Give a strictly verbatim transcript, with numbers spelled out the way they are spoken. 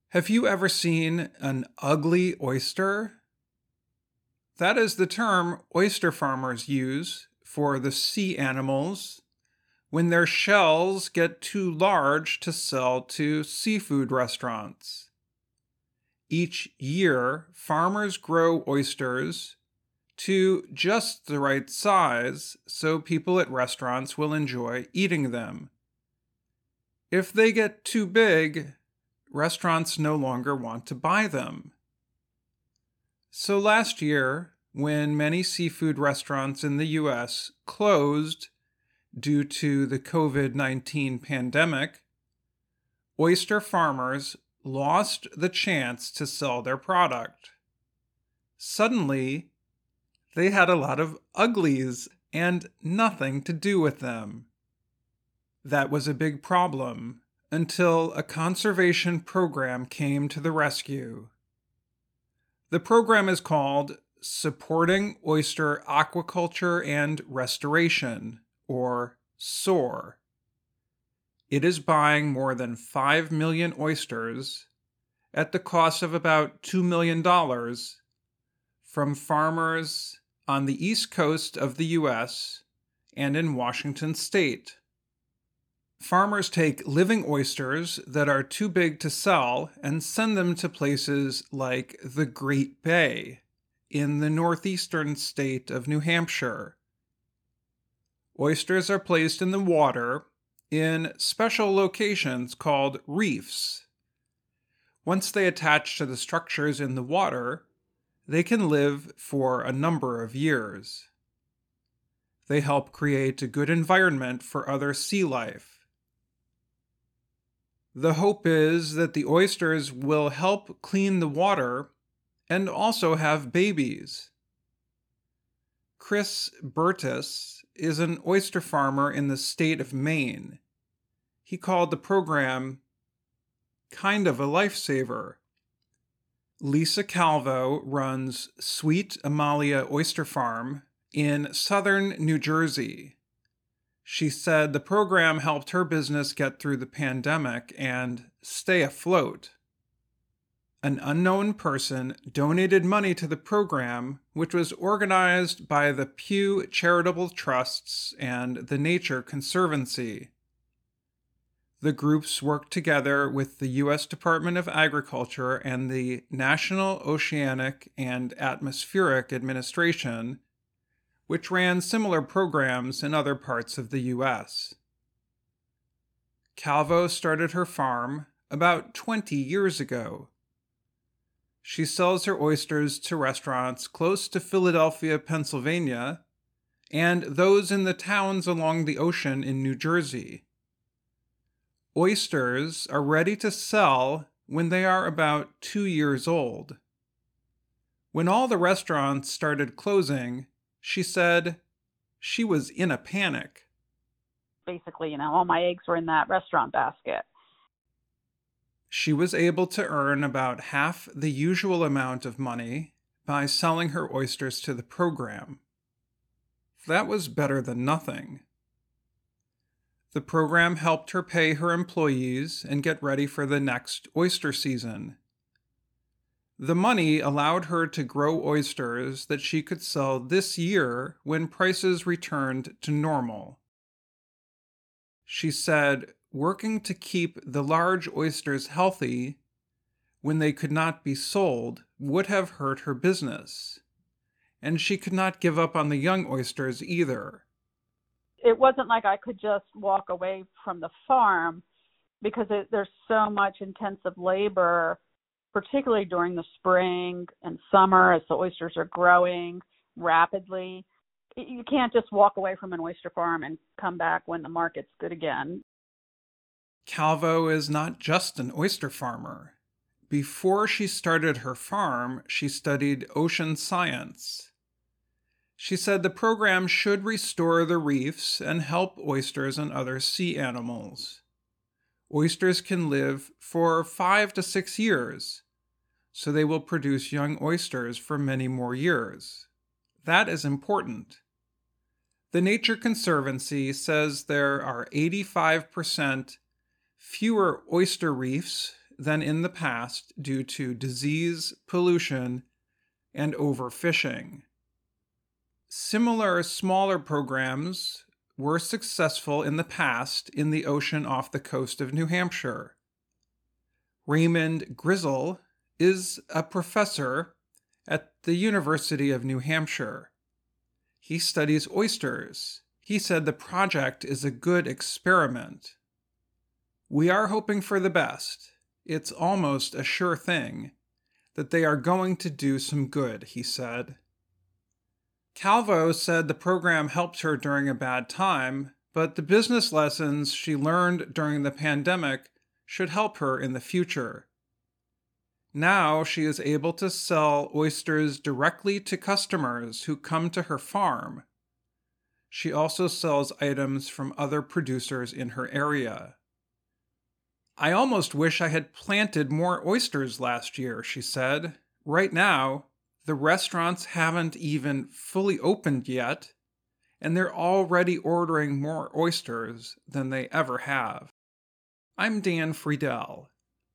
Have you ever seen an ugly oyster? That is the term oyster farmers use for the sea animals when their shells get too large to sell to seafood restaurants. Each year, farmers grow oysters to just the right size so people at restaurants will enjoy eating them. If they get too big, restaurants no longer want to buy them. So last year, when many seafood restaurants in the U S closed due to the covid nineteen pandemic, oyster farmers lost the chance to sell their product. Suddenly, they had a lot of uglies and nothing to do with them. That was a big problem until a conservation program came to the rescue. The program is called Supporting Oyster Aquaculture and Restoration, or SOAR. It is buying more than five million oysters at the cost of about two million dollars from farmers on the east coast of the U S and in Washington state. Farmers take living oysters that are too big to sell and send them to places like the Great Bay in the northeastern state of New Hampshire. Oysters are placed in the water in special locations called reefs. Once they attach to the structures in the water, they can live for a number of years. They help create a good environment for other sea life. The hope is that the oysters will help clean the water and also have babies. Chris Burtis is an oyster farmer in the state of Maine. He called the program kind of a lifesaver. Lisa Calvo runs Sweet Amalia Oyster Farm in southern New Jersey. She said the program helped her business get through the pandemic and stay afloat. An unknown person donated money to the program, which was organized by the Pew Charitable Trusts and the Nature Conservancy. The groups worked together with the U S Department of Agriculture and the National Oceanic and Atmospheric Administration, which ran similar programs in other parts of the U S. Calvo started her farm about twenty years ago. She sells her oysters to restaurants close to Philadelphia, Pennsylvania, and those in the towns along the ocean in New Jersey. Oysters are ready to sell when they are about two years old. When all the restaurants started closing, she said she was in a panic. Basically, you know, all my eggs were in that restaurant basket. She was able to earn about half the usual amount of money by selling her oysters to the program. That was better than nothing. The program helped her pay her employees and get ready for the next oyster season. The money allowed her to grow oysters that she could sell this year when prices returned to normal. She said working to keep the large oysters healthy when they could not be sold would have hurt her business, and she could not give up on the young oysters either. It wasn't like I could just walk away from the farm because it, there's so much intensive labor, particularly during the spring and summer as the oysters are growing rapidly. You can't just walk away from an oyster farm and come back when the market's good again. Calvo is not just an oyster farmer. Before she started her farm, she studied ocean science. She said the program should restore the reefs and help oysters and other sea animals. Oysters can live for five to six years, so they will produce young oysters for many more years. That is important. The Nature Conservancy says there are eighty-five percent fewer oyster reefs than in the past due to disease, pollution, and overfishing. Similar smaller programs were successful in the past in the ocean off the coast of New Hampshire. Raymond Grizzle is a professor at the University of New Hampshire. He studies oysters. He said the project is a good experiment. We are hoping for the best. It's almost a sure thing that they are going to do some good, he said. Calvo said the program helped her during a bad time, but the business lessons she learned during the pandemic should help her in the future. Now she is able to sell oysters directly to customers who come to her farm. She also sells items from other producers in her area. I almost wish I had planted more oysters last year, she said. Right now, the restaurants haven't even fully opened yet, and they're already ordering more oysters than they ever have. I'm Dan Friedel,